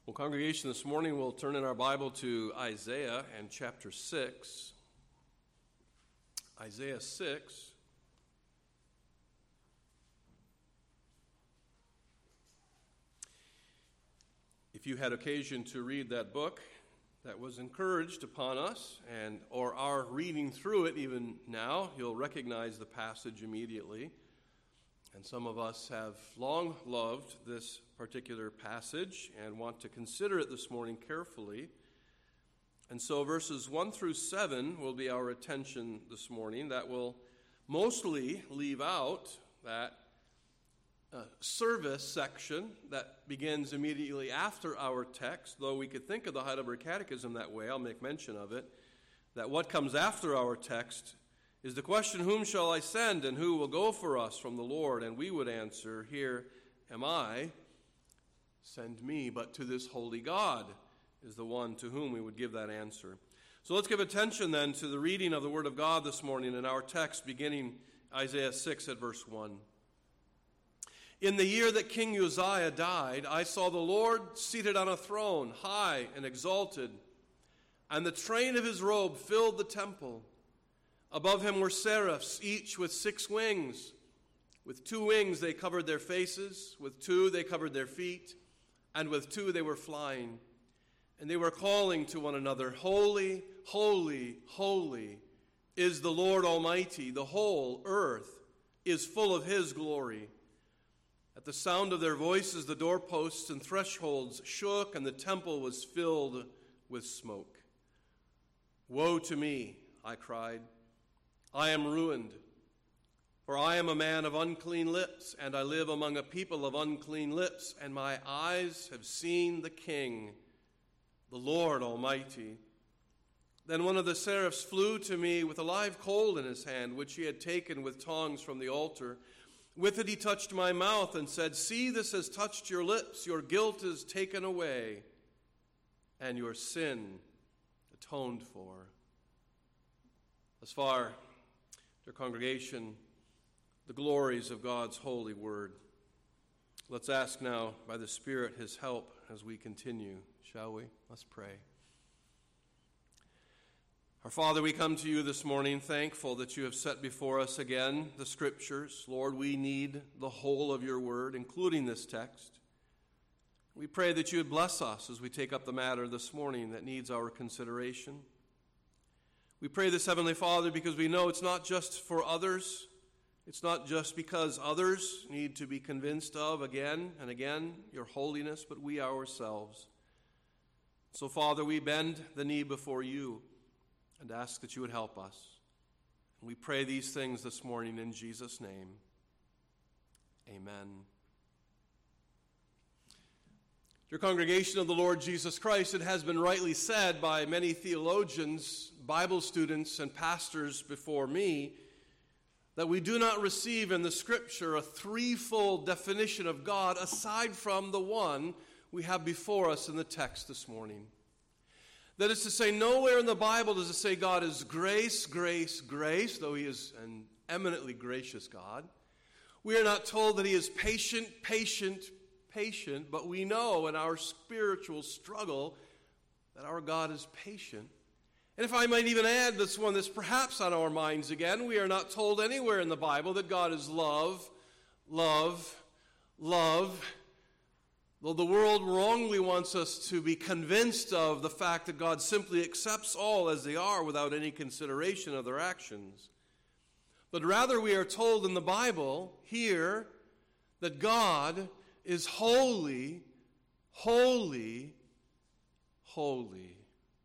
Well, congregation, this morning we'll turn in our Bible to Isaiah and chapter 6. Isaiah 6. If you had occasion to read that book, that was encouraged upon us, or are reading through it even now, you'll recognize the passage immediately. And some of us have long loved this particular passage and want to consider it this morning carefully. And so verses 1 through 7 will be our attention this morning. That will mostly leave out that service section that begins immediately after our text, though we could think of the Heidelberg Catechism that way. I'll make mention of it, that what comes after our text is the question, whom shall I send, and who will go for us from the Lord? And we would answer, here am I, send me. But to this holy God is the one to whom we would give that answer. So let's give attention then to the reading of the Word of God this morning in our text, beginning Isaiah 6 at verse 1. In the year that King Uzziah died, I saw the Lord seated on a throne, high and exalted, and the train of his robe filled the temple. Above him were seraphs, each with 6 wings. With 2 wings they covered their faces, with 2 they covered their feet, and with 2 they were flying. And they were calling to one another, Holy, holy, holy is the Lord Almighty. The whole earth is full of his glory. At the sound of their voices, the doorposts and thresholds shook, and the temple was filled with smoke. Woe to me, I cried. I am ruined, for I am a man of unclean lips, and I live among a people of unclean lips, and my eyes have seen the King, the Lord Almighty. Then one of the seraphs flew to me with a live coal in his hand, which he had taken with tongs from the altar. With it he touched my mouth and said, See, this has touched your lips, your guilt is taken away, and your sin atoned for. As far, dear congregation, the glories of God's holy word. Let's ask now by the Spirit his help as we continue, shall we? Let's pray. Our Father, we come to you this morning thankful that you have set before us again the Scriptures. Lord, we need the whole of your word, including this text. We pray that you would bless us as we take up the matter this morning that needs our consideration. We pray this, Heavenly Father, because we know it's not just for others. It's not just because others need to be convinced of again and again your holiness, but we ourselves. So, Father, we bend the knee before you and ask that you would help us. And we pray these things this morning in Jesus' name. Amen. Dear congregation of the Lord Jesus Christ, it has been rightly said by many theologians, Bible students, and pastors before me that we do not receive in the Scripture a threefold definition of God aside from the one we have before us in the text this morning. That is to say, nowhere in the Bible does it say God is grace, grace, grace, though he is an eminently gracious God. We are not told that he is patient, patient, patient, but we know in our spiritual struggle that our God is patient. And if I might even add this one that's perhaps on our minds again, we are not told anywhere in the Bible that God is love, love, love. Though the world wrongly wants us to be convinced of the fact that God simply accepts all as they are without any consideration of their actions. But rather we are told in the Bible here that God is holy, holy, holy.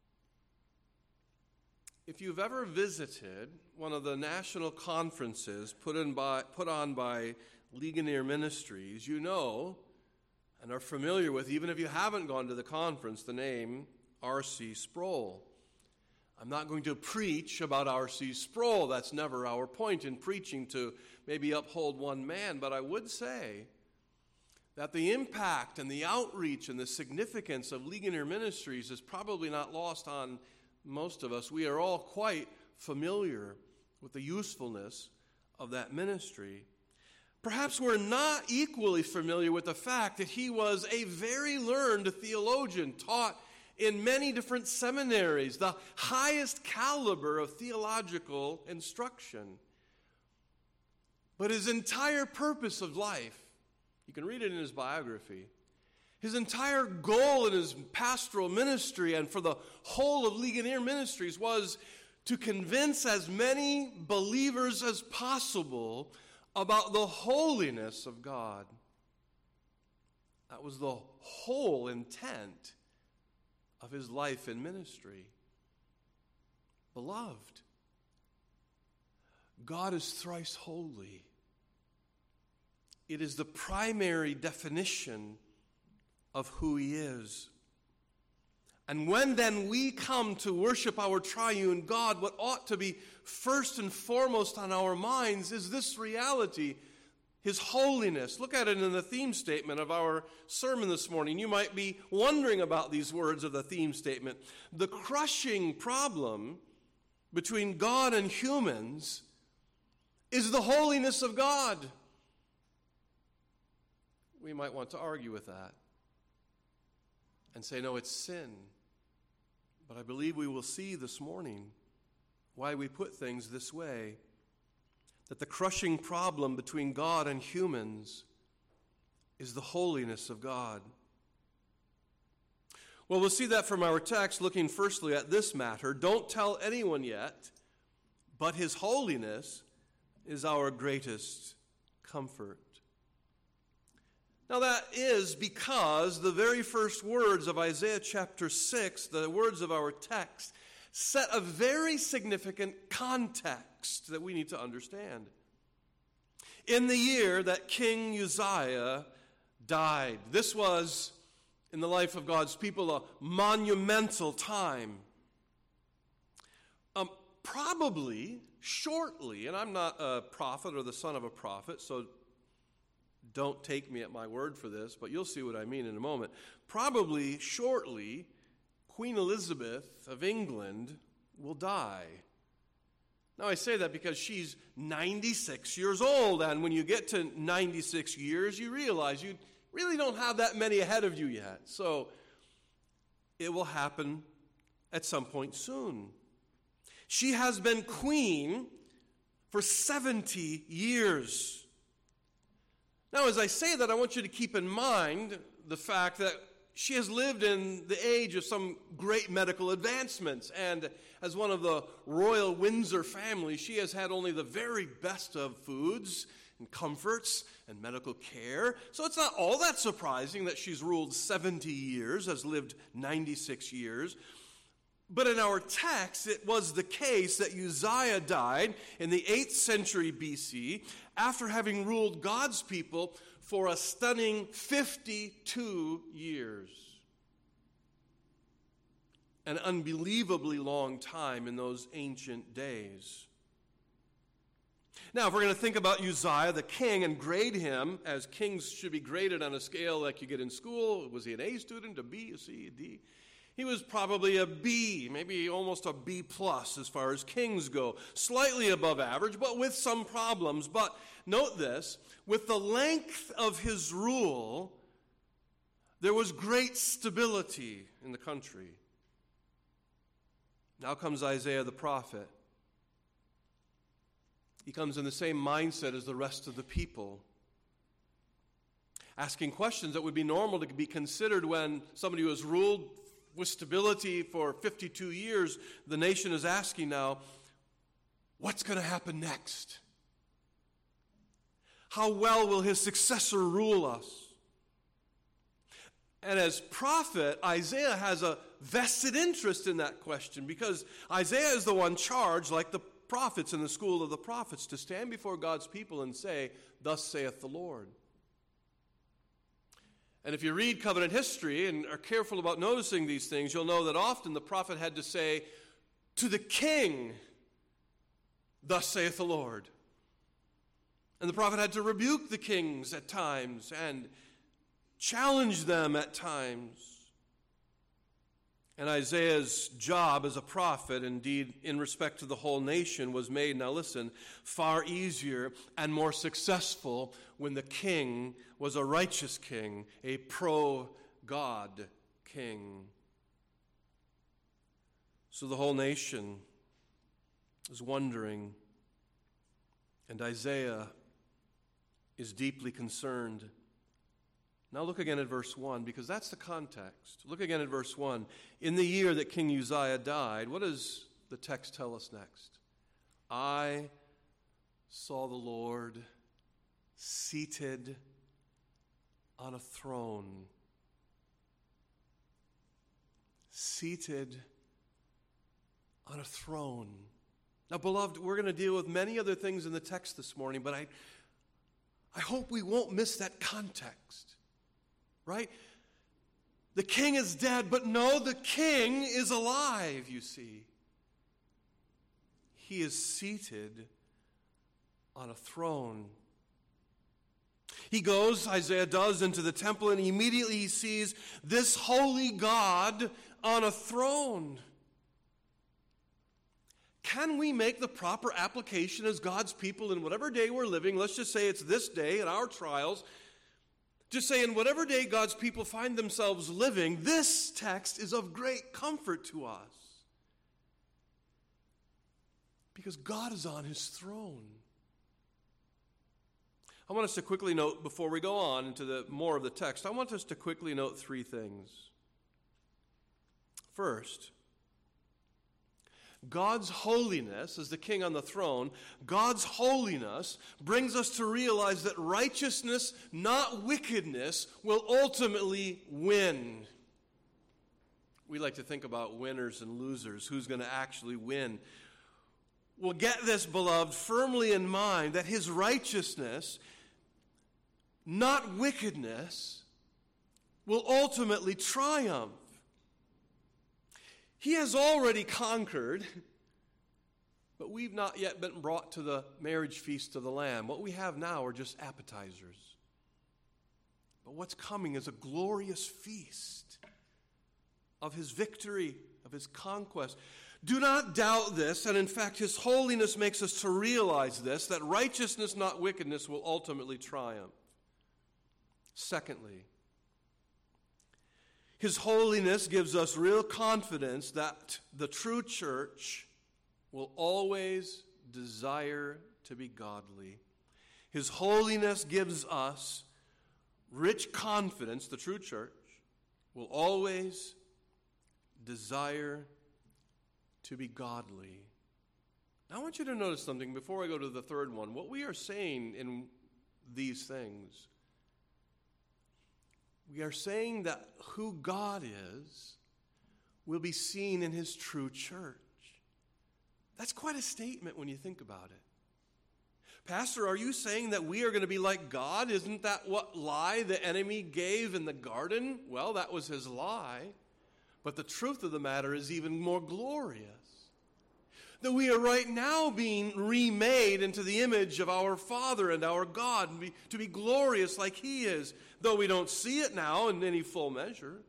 If you've ever visited one of the national conferences put on by Ligonier Ministries, you know and are familiar with, even if you haven't gone to the conference, the name R.C. Sproul. I'm not going to preach about R.C. Sproul. That's never our point in preaching, to maybe uphold one man. But I would say that the impact and the outreach and the significance of Ligonier Ministries is probably not lost on most of us. We are all quite familiar with the usefulness of that ministry. Perhaps we're not equally familiar with the fact that he was a very learned theologian, taught in many different seminaries, the highest caliber of theological instruction. But his entire purpose of life, you can read it in his biography, his entire goal in his pastoral ministry and for the whole of Ligonier Ministries was to convince as many believers as possible about the holiness of God. That was the whole intent of his life and ministry. Beloved, God is thrice holy. It is the primary definition of who he is. And when then we come to worship our triune God, what ought to be first and foremost on our minds is this reality, his holiness. Look at it in the theme statement of our sermon this morning. You might be wondering about these words of the theme statement. The crushing problem between God and humans is the holiness of God. We might want to argue with that and say, no, it's sin. But I believe we will see this morning why we put things this way, that the crushing problem between God and humans is the holiness of God. Well, we'll see that from our text, looking firstly at this matter. Don't tell anyone yet, but his holiness is our greatest comfort. Now that is because the very first words of Isaiah chapter 6, the words of our text, set a very significant context that we need to understand. In the year that King Uzziah died, this was, in the life of God's people, a monumental time. Probably, shortly, and I'm not a prophet or the son of a prophet, so don't take me at my word for this, but you'll see what I mean in a moment. Probably, shortly, Queen Elizabeth of England will die. Now, I say that because she's 96 years old, and when you get to 96 years, you realize you really don't have that many ahead of you yet. So, it will happen at some point soon. She has been queen for 70 years. Now, as I say that, I want you to keep in mind the fact that she has lived in the age of some great medical advancements, and as one of the royal Windsor family, she has had only the very best of foods and comforts and medical care. So it's not all that surprising that she's ruled 70 years, has lived 96 years. But in our text, it was the case that Uzziah died in the 8th century BC after having ruled God's people for a stunning 52 years. An unbelievably long time in those ancient days. Now, if we're going to think about Uzziah, the king, and grade him as kings should be graded on a scale like you get in school, was he an A student, a B, a C, a D? He was probably a B, maybe almost a B plus as far as kings go. Slightly above average, but with some problems. But note this, with the length of his rule, there was great stability in the country. Now comes Isaiah the prophet. He comes in the same mindset as the rest of the people, asking questions that would be normal to be considered when somebody who has ruled with stability for 52 years, the nation is asking now, what's going to happen next? How well will his successor rule us? And as prophet, Isaiah has a vested interest in that question because Isaiah is the one charged, like the prophets in the school of the prophets, to stand before God's people and say, "Thus saith the Lord." And if you read covenant history and are careful about noticing these things, you'll know that often the prophet had to say to the king, "Thus saith the Lord." And the prophet had to rebuke the kings at times and challenge them at times. And Isaiah's job as a prophet, indeed in respect to the whole nation, was made, now listen, far easier and more successful when the king was a righteous king, a pro-God king. So the whole nation is wondering, and Isaiah is deeply concerned. Now look again at verse 1, because that's the context. Look again at verse 1. In the year that King Uzziah died, what does the text tell us next? I saw the Lord seated on a throne. Seated on a throne. Now, beloved, we're going to deal with many other things in the text this morning, but I hope we won't miss that context. Right? The king is dead, but no, the king is alive, you see. He is seated on a throne. He goes, Isaiah does, into the temple, and immediately he sees this holy God on a throne. Can we make the proper application as God's people in whatever day we're living? Let's just say it's this day in our trials. Just say in whatever day God's people find themselves living, this text is of great comfort to us. Because God is on his throne. I want us to quickly note, before we go on into more of the text, I want us to quickly note three things. First, God's holiness, as the king on the throne, God's holiness brings us to realize that righteousness, not wickedness, will ultimately win. We like to think about winners and losers, who's going to actually win. Well, get this, beloved, firmly in mind that his righteousness, not wickedness, will ultimately triumph. He has already conquered, but we've not yet been brought to the marriage feast of the Lamb. What we have now are just appetizers. But what's coming is a glorious feast of his victory, of his conquest. Do not doubt this, and in fact, his holiness makes us to realize this, that righteousness, not wickedness, will ultimately triumph. Secondly, his holiness gives us real confidence that the true church will always desire to be godly. His holiness gives us rich confidence, the true church will always desire to be godly. Now I want you to notice something before I go to the third one. What we are saying in these things, we are saying that who God is will be seen in his true church. That's quite a statement when you think about it. Pastor, are you saying that we are going to be like God? Isn't that what lie the enemy gave in the garden? Well, that was his lie. But the truth of the matter is even more glorious. That we are right now being remade into the image of our Father and our God, and to be glorious like he is, though we don't see it now in any full measure.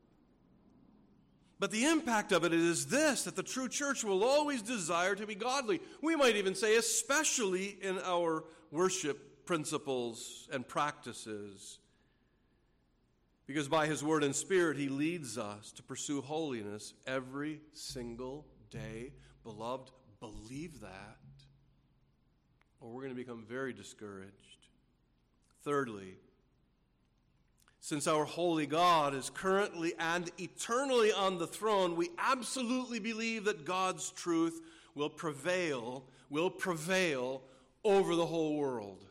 But the impact of it is this, that the true church will always desire to be godly. We might even say especially in our worship principles and practices. Because by his word and spirit, he leads us to pursue holiness every single day. Beloved, believe that, or we're going to become very discouraged. Thirdly, since our holy God is currently and eternally on the throne, we absolutely believe that God's truth will prevail over the whole world.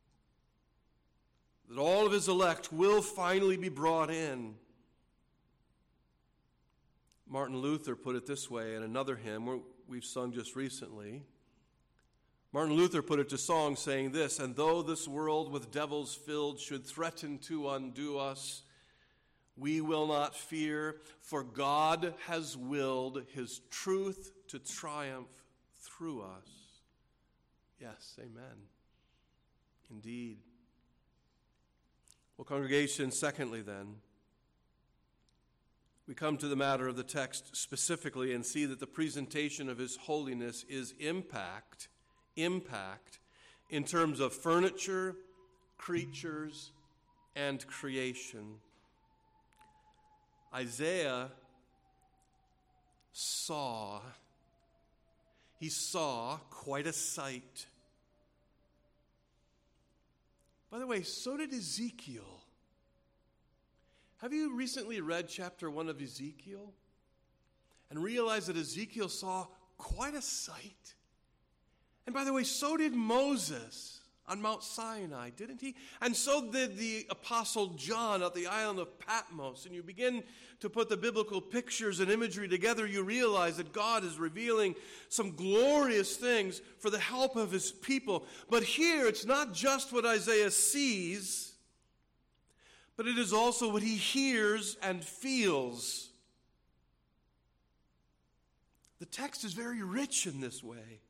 That all of his elect will finally be brought in. Martin Luther put it this way in another hymn we've sung just recently. Martin Luther put it to song saying this, "And though this world with devils filled should threaten to undo us, we will not fear, for God has willed his truth to triumph through us." Yes, amen. Indeed. Well, congregation, secondly then, we come to the matter of the text specifically and see that the presentation of his holiness is impact in terms of furniture, creatures, and creation. Isaiah saw quite a sight. By the way, so did Ezekiel. Have you recently read chapter 1 of Ezekiel and realized that Ezekiel saw quite a sight? And by the way, so did Moses on Mount Sinai, didn't he? And so did the Apostle John at the island of Patmos. And you begin to put the biblical pictures and imagery together, you realize that God is revealing some glorious things for the help of his people. But here, it's not just what Isaiah sees, but it is also what he hears and feels. The text is very rich in this way.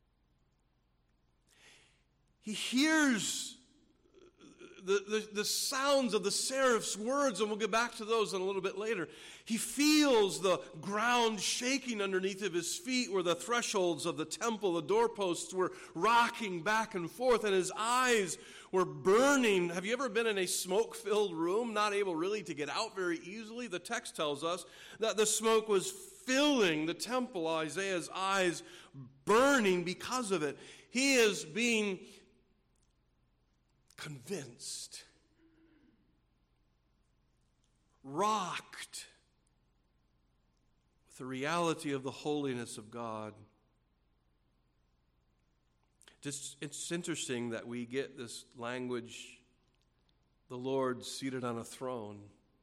He hears the sounds of the seraph's words, and we'll get back to those in a little bit later. He feels the ground shaking underneath of his feet where the thresholds of the temple, the doorposts, were rocking back and forth, and his eyes were burning. Have you ever been in a smoke-filled room, not able really to get out very easily? The text tells us that the smoke was filling the temple, Isaiah's eyes burning because of it. He is being convinced, rocked with the reality of the holiness of God. It's interesting that we get this language, the Lord seated on a throne,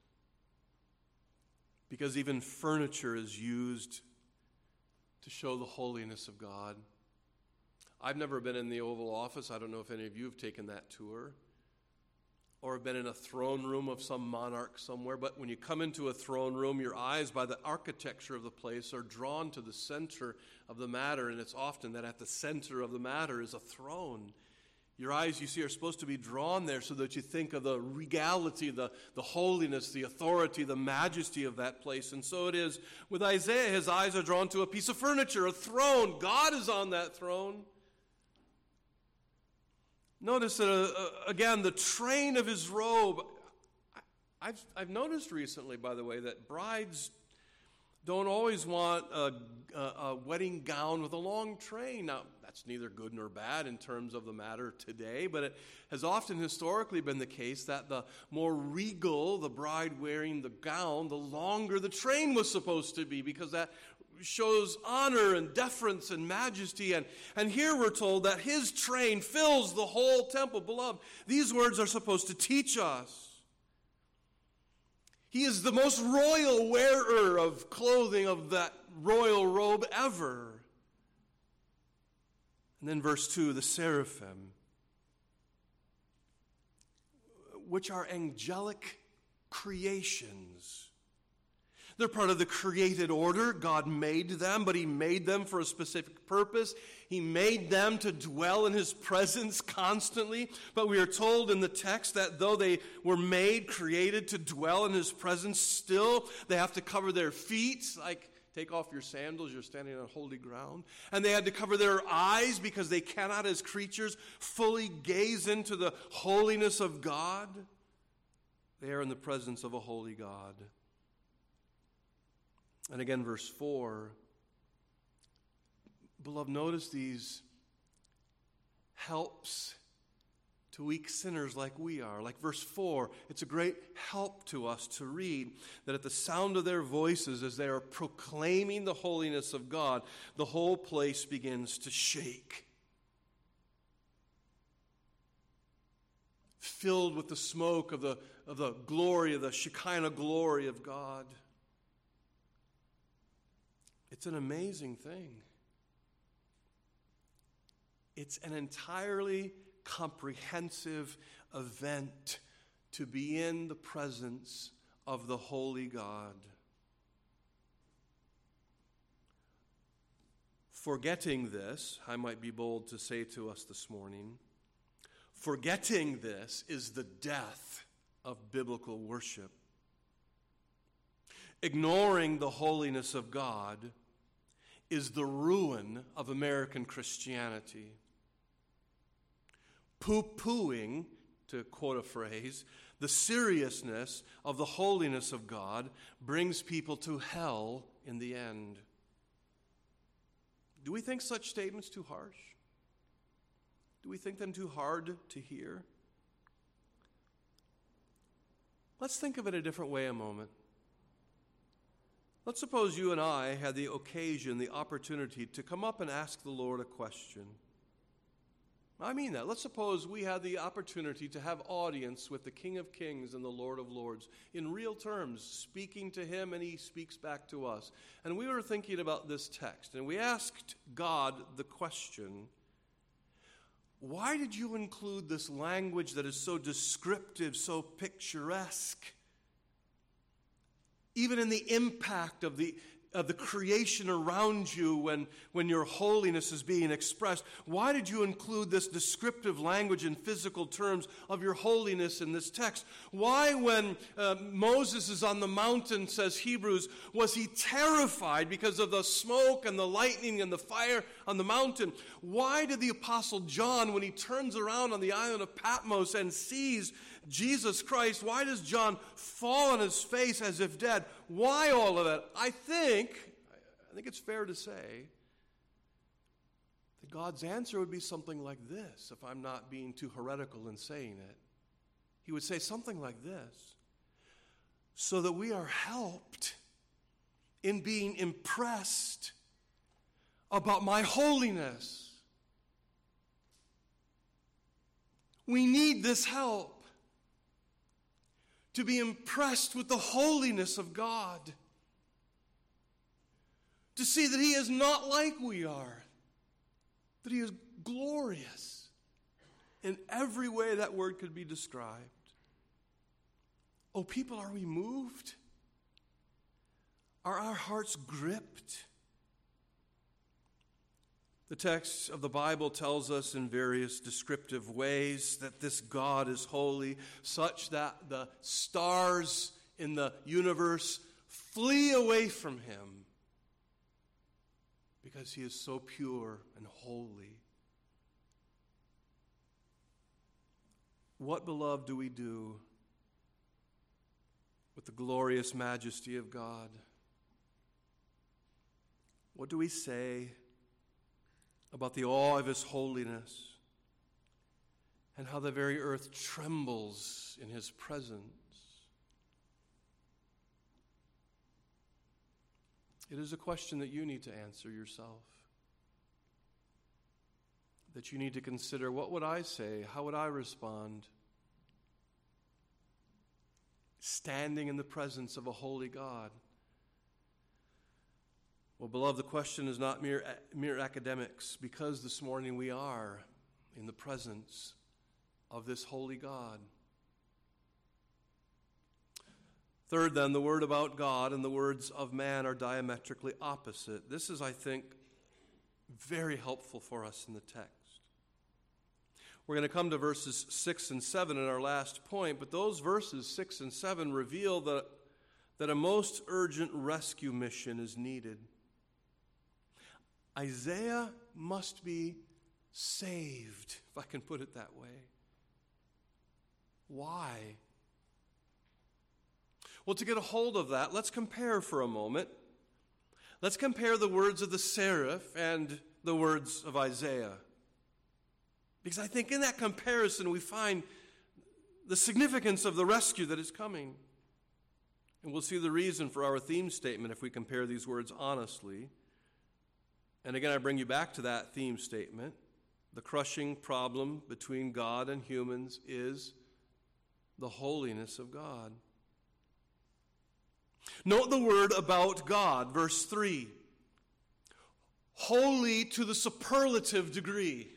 because even furniture is used to show the holiness of God. I've never been in the Oval Office. I don't know if any of you have taken that tour or have been in a throne room of some monarch somewhere. But when you come into a throne room, your eyes, by the architecture of the place, are drawn to the center of the matter. And it's often that at the center of the matter is a throne. Your eyes, you see, are supposed to be drawn there so that you think of the regality, the holiness, the authority, the majesty of that place. And so it is with Isaiah. His eyes are drawn to a piece of furniture, a throne. God is on that throne. Notice that, again, the train of his robe. I've noticed recently, by the way, that brides don't always want a wedding gown with a long train. Now, that's neither good nor bad in terms of the matter today, but it has often historically been the case that the more regal the bride wearing the gown, the longer the train was supposed to be, because that shows honor and deference and majesty. And here we're told that his train fills the whole temple. Beloved, these words are supposed to teach us. He is the most royal wearer of clothing of that royal robe ever. And then verse 2, the seraphim, which are angelic creations. They're part of the created order. God made them, but he made them for a specific purpose. He made them to dwell in his presence constantly. But we are told in the text that though they were made, created to dwell in his presence, still they have to cover their feet, like take off your sandals, you're standing on holy ground. And they had to cover their eyes because they cannot, as creatures, fully gaze into the holiness of God. They are in the presence of a holy God. And again, verse 4, beloved, notice these helps to weak sinners like we are. Like verse 4, it's a great help to us to read that at the sound of their voices, as they are proclaiming the holiness of God, the whole place begins to shake. Filled with the smoke of the glory, of the Shekinah glory of God. It's an amazing thing. It's an entirely comprehensive event to be in the presence of the holy God. Forgetting this, I might be bold to say to us this morning, forgetting this is the death of biblical worship. Ignoring the holiness of God is the ruin of American Christianity. Poo-pooing, to quote a phrase, the seriousness of the holiness of God brings people to hell in the end. Do we think such statements too harsh? Do we think them too hard to hear? Let's think of it a different way a moment. Let's suppose you and I had the occasion, the opportunity to come up and ask the Lord a question. I mean that. Let's suppose we had the opportunity to have audience with the King of Kings and the Lord of Lords in real terms, speaking to him and he speaks back to us. And we were thinking about this text and we asked God the question, why did you include this language that is so descriptive, so picturesque? Even in the impact of the creation around you when your holiness is being expressed. Why did you include this descriptive language in physical terms of your holiness in this text? Why, when Moses is on the mountain, says Hebrews, was he terrified because of the smoke and the lightning and the fire on the mountain? Why did the Apostle John, when he turns around on the island of Patmos and sees Jesus Christ, why does John fall on his face as if dead? Why all of that? I think it's fair to say that God's answer would be something like this, if I'm not being too heretical in saying it. He would say something like this: so that we are helped in being impressed about my holiness. We need this help to be impressed with the holiness of God, to see that he is not like we are, that he is glorious in every way that word could be described. Oh, people, are we moved? Are our hearts gripped? The text of the Bible tells us in various descriptive ways that this God is holy, such that the stars in the universe flee away from him because he is so pure and holy. What, beloved, do we do with the glorious majesty of God? What do we say about the awe of his holiness and how the very earth trembles in his presence? It is a question that you need to answer yourself, that you need to consider. What would I say? How would I respond? Standing in the presence of a holy God. Well, beloved, the question is not mere academics, because this morning we are in the presence of this holy God. Third, then, the word about God and the words of man are diametrically opposite. This is, I think, very helpful for us in the text. We're going to come to verses 6 and 7 in our last point, but those verses 6 and 7 reveal that a most urgent rescue mission is needed. Isaiah must be saved, if I can put it that way. Why? Well, to get a hold of that, let's compare for a moment. Let's compare the words of the seraph and the words of Isaiah. Because I think in that comparison we find the significance of the rescue that is coming. And we'll see the reason for our theme statement if we compare these words honestly. And again, I bring you back to that theme statement. The crushing problem between God and humans is the holiness of God. Note the word about God, verse 3. Holy to the superlative degree.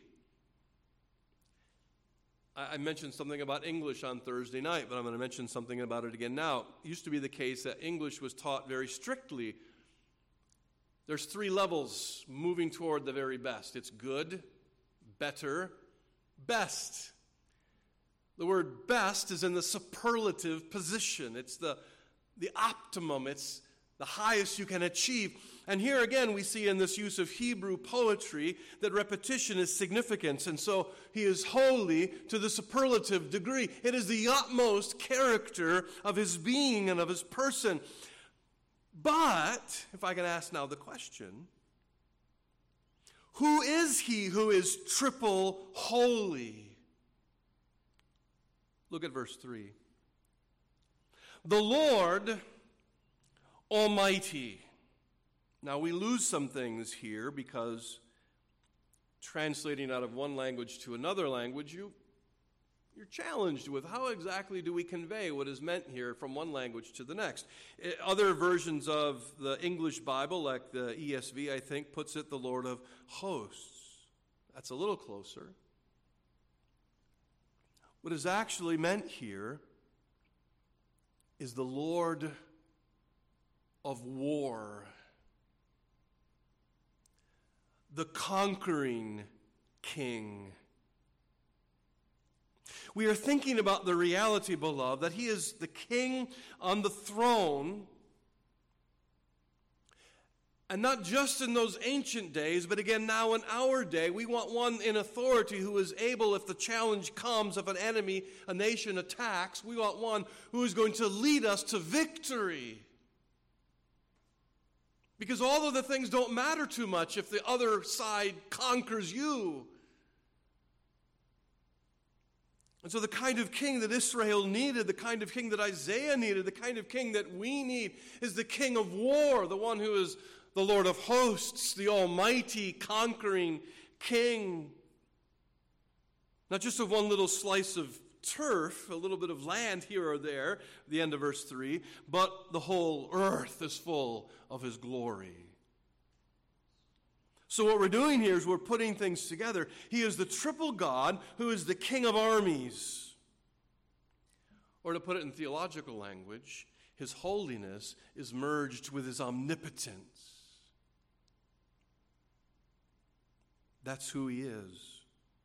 I mentioned something about English on Thursday night, but I'm going to mention something about it again now. It used to be the case that English was taught very strictly. There's 3 levels moving toward the very best. It's good, better, best. The word best is in the superlative position. It's the optimum. It's the highest you can achieve. And here again we see in this use of Hebrew poetry that repetition is significance. And so he is holy to the superlative degree. It is the utmost character of his being and of his person. But, if I can ask now the question, who is he who is triple holy? Look at verse 3. The Lord Almighty. Now we lose some things here because translating out of one language to another language, you're challenged with how exactly do we convey what is meant here from one language to the next. Other versions of the English Bible, like the ESV, I think, puts it the Lord of hosts. That's a little closer. What is actually meant here is the Lord of war, the conquering king. We are thinking about the reality, beloved, that he is the king on the throne, and not just in those ancient days, but again now in our day. We want one in authority who is able, if the challenge comes, if an enemy, a nation attacks, we want one who is going to lead us to victory. Because all of the things don't matter too much if the other side conquers you. And so the kind of king that Israel needed, the kind of king that Isaiah needed, the kind of king that we need is the king of war, the one who is the Lord of hosts, the almighty conquering king. Not just of one little slice of turf, a little bit of land here or there, the end of verse 3, but the whole earth is full of his glory. So what we're doing here is we're putting things together. He is the triple God who is the King of armies. Or to put it in theological language, his holiness is merged with his omnipotence. That's who he is.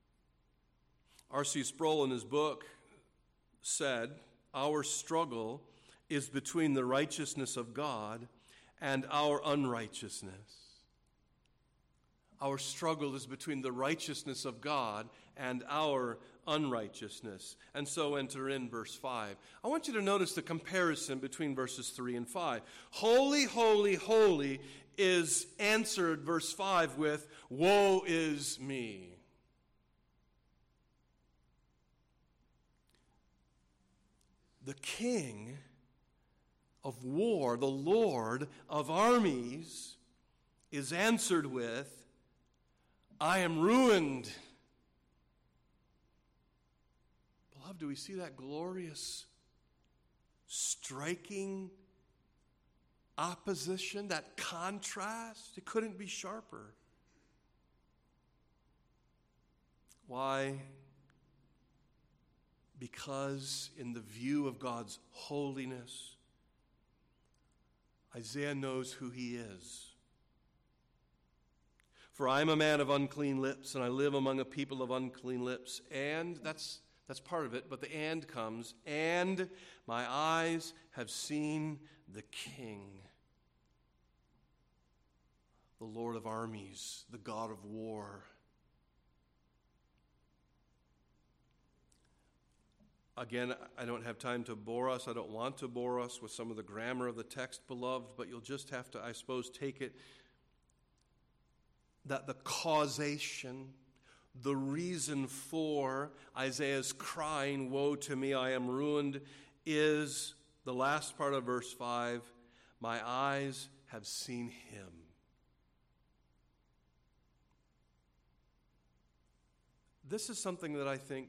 R.C. Sproul in his book said, our struggle is between the righteousness of God and our unrighteousness. Our struggle is between the righteousness of God and our unrighteousness. And so enter in verse 5. I want you to notice the comparison between verses 3 and 5. Holy, holy, holy is answered, verse 5, with, woe is me. The King of war, the Lord of armies, is answered with, I am ruined. Beloved, do we see that glorious, striking opposition, that contrast? It couldn't be sharper. Why? Because in the view of God's holiness, Isaiah knows who he is. For I am a man of unclean lips, and I live among a people of unclean lips. And that's part of it, but the and comes. And my eyes have seen the King, the Lord of armies, the God of war. Again, I don't have time to bore us. I don't want to bore us with some of the grammar of the text, beloved, but you'll just have to, I suppose, take it that the causation, the reason for Isaiah's crying, woe to me, I am ruined, is the last part of verse 5, my eyes have seen him. This is something that I think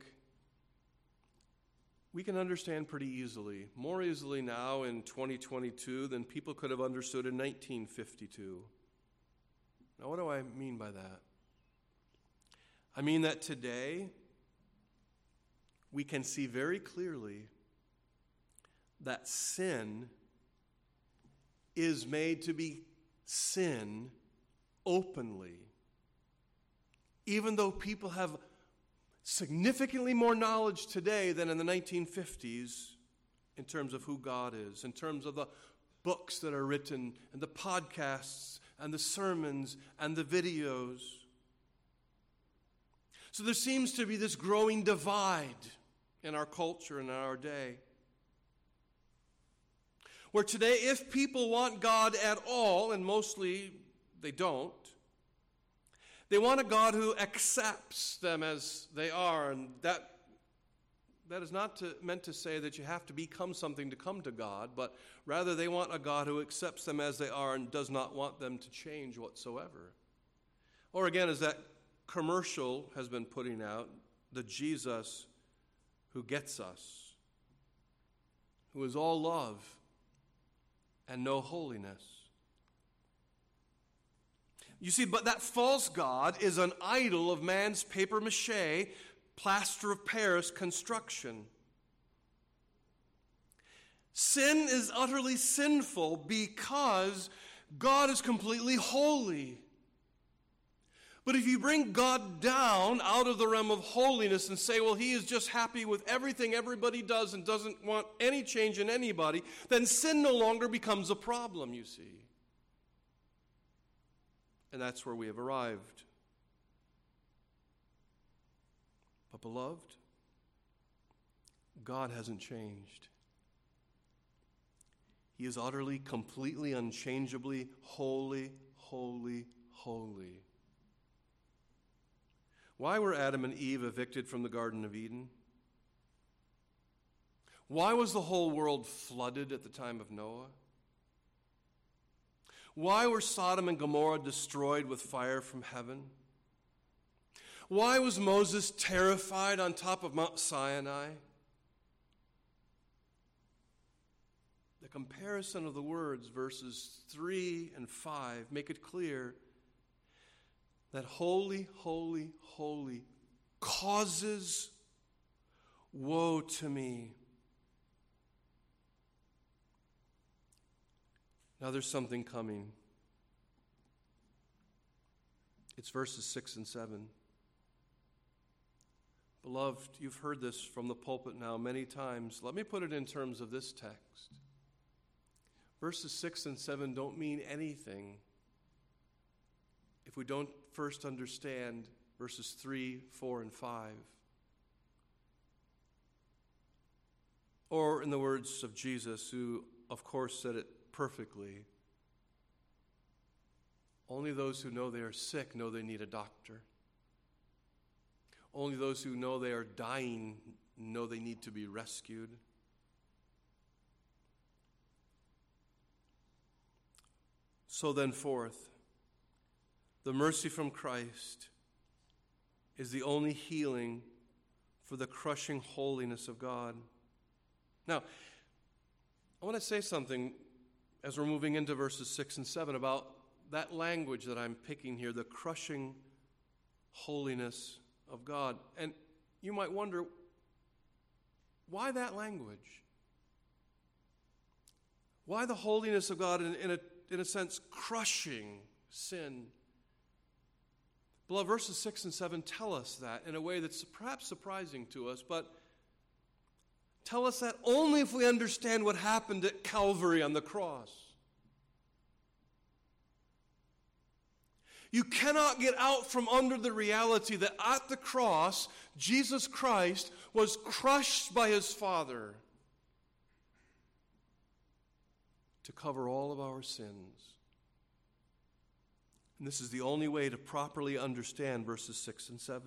we can understand pretty easily, more easily now in 2022 than people could have understood in 1952. Now, what do I mean by that? I mean that today we can see very clearly that sin is made to be sin openly, even though people have significantly more knowledge today than in the 1950s in terms of who God is, in terms of the books that are written, and the podcasts, and the sermons, and the videos. So there seems to be this growing divide in our culture and in our day, where today, if people want God at all, and mostly they don't, they want a God who accepts them as they are, and that is not meant to say that you have to become something to come to God, but rather they want a God who accepts them as they are and does not want them to change whatsoever. Or again, as that commercial has been putting out, the Jesus who gets us, who is all love and no holiness. You see, but that false God is an idol of man's papier-mâché, plaster of Paris construction. Sin is utterly sinful because God is completely holy. But if you bring God down out of the realm of holiness and say, well, he is just happy with everything everybody does and doesn't want any change in anybody, then sin no longer becomes a problem, you see. And that's where we have arrived. But beloved, God hasn't changed. He is utterly, completely, unchangeably holy, holy, holy. Why were Adam and Eve evicted from the Garden of Eden? Why was the whole world flooded at the time of Noah? Why were Sodom and Gomorrah destroyed with fire from heaven? Why was Moses terrified on top of Mount Sinai? The comparison of the words, verses 3 and 5, make it clear that holy, holy, holy causes woe to me. Now there's something coming. It's verses 6 and 7. Beloved, you've heard this from the pulpit now many times. Let me put it in terms of this text. Verses 6 and 7 don't mean anything if we don't first understand verses 3, 4, and 5. Or in the words of Jesus, who of course said it perfectly, only those who know they are sick know they need a doctor. Only those who know they are dying know they need to be rescued. So then forth, the mercy from Christ is the only healing for the crushing holiness of God. Now, I want to say something as we're moving into verses 6 and 7 about that language that I'm picking here, the crushing holiness of God. And you might wonder, why that language? Why the holiness of God in a sense crushing sin? Beloved, verses 6 and 7 tell us that in a way that's perhaps surprising to us, but tell us that only if we understand what happened at Calvary on the cross. You cannot get out from under the reality that at the cross, Jesus Christ was crushed by his Father to cover all of our sins. And this is the only way to properly understand verses 6 and 7.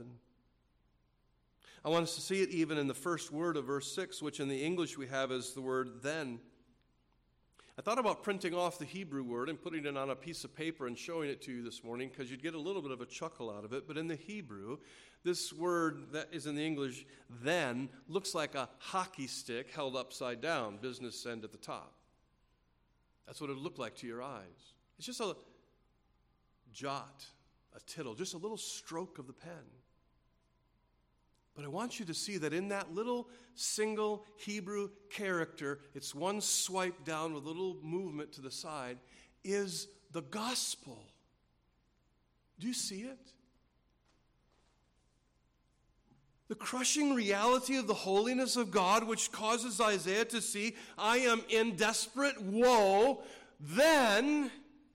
I want us to see it even in the first word of verse 6, which in the English we have as the word then. I thought about printing off the Hebrew word and putting it on a piece of paper and showing it to you this morning because you'd get a little bit of a chuckle out of it. But in the Hebrew, this word that is in the English, then, looks like a hockey stick held upside down, business end at the top. That's what it would look like to your eyes. It's just a jot, a tittle, just a little stroke of the pen. But I want you to see that in that little single Hebrew character, it's one swipe down with a little movement to the side, is the gospel. Do you see it? The crushing reality of the holiness of God, which causes Isaiah to see, I am in desperate woe. Then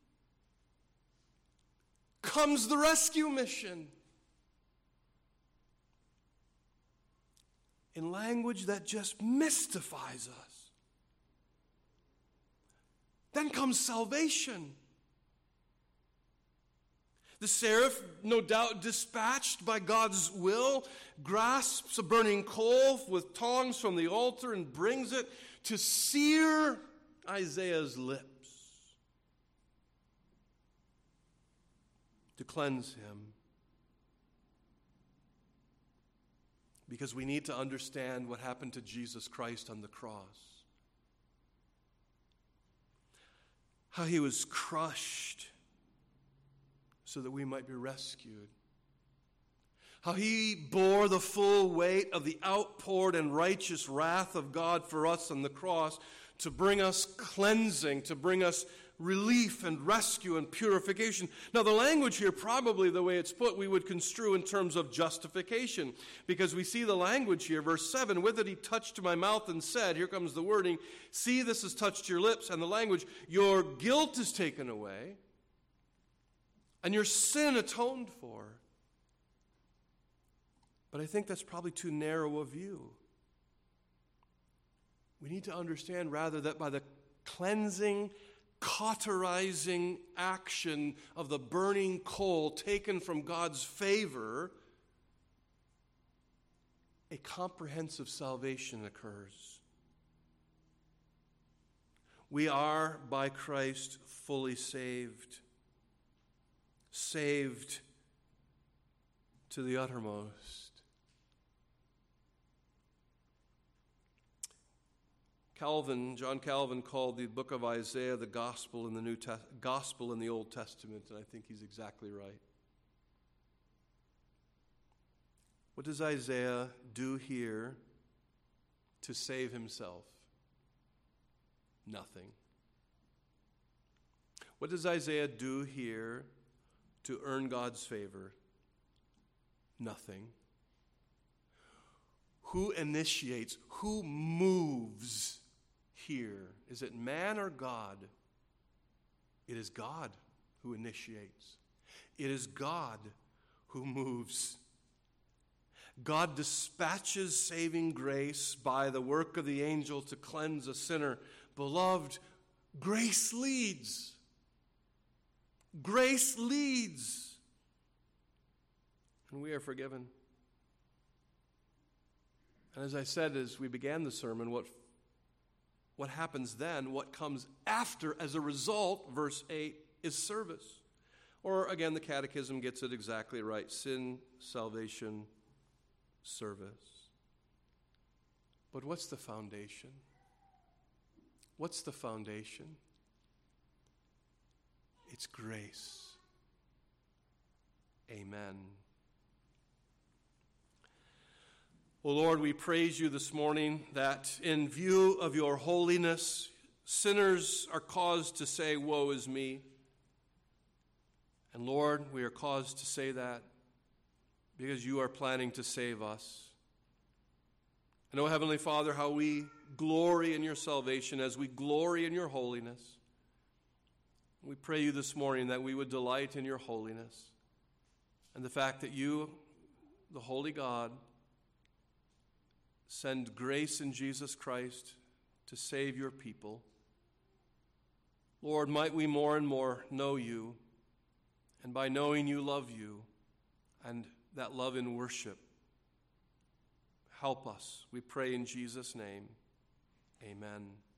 comes the rescue mission. In language that just mystifies us. Then comes salvation. The seraph, no doubt dispatched by God's will, grasps a burning coal with tongs from the altar and brings it to sear Isaiah's lips, to cleanse him. Because we need to understand what happened to Jesus Christ on the cross. How he was crushed so that we might be rescued. How he bore the full weight of the outpoured and righteous wrath of God for us on the cross to bring us cleansing, to bring us relief and rescue and purification. Now, the language here, probably the way it's put, we would construe in terms of justification, because we see the language here, verse 7, with it he touched my mouth and said, here comes the wording, see, this has touched your lips, and the language, your guilt is taken away, and your sin atoned for. But I think that's probably too narrow a view. We need to understand rather that by the cleansing, cauterizing action of the burning coal taken from God's favor, a comprehensive salvation occurs. We are by Christ fully saved. Saved to the uttermost. John Calvin called the book of Isaiah the gospel in the gospel in the Old Testament, and I think he's exactly right. What does Isaiah do here to save himself? Nothing. What does Isaiah do here to earn God's favor? Nothing. Who initiates? Who moves here? Is it man or God? It is God who initiates. It is God who moves. God dispatches saving grace by the work of the angel to cleanse a sinner. Beloved, grace leads. Grace leads. And we are forgiven. And as I said as we began the sermon, what happens then, what comes after as a result, verse 8, is service. Or again, the Catechism gets it exactly right. Sin, salvation, service. But what's the foundation? What's the foundation? It's grace. Amen. Well, Lord, we praise you this morning that in view of your holiness, sinners are caused to say, woe is me. And Lord, we are caused to say that because you are planning to save us. And, oh, Heavenly Father, how we glory in your salvation as we glory in your holiness. We pray you this morning that we would delight in your holiness and the fact that you, the holy God, send grace in Jesus Christ to save your people. Lord, might we more and more know you, and by knowing you, love you, and that love in worship. Help us, we pray in Jesus' name. Amen.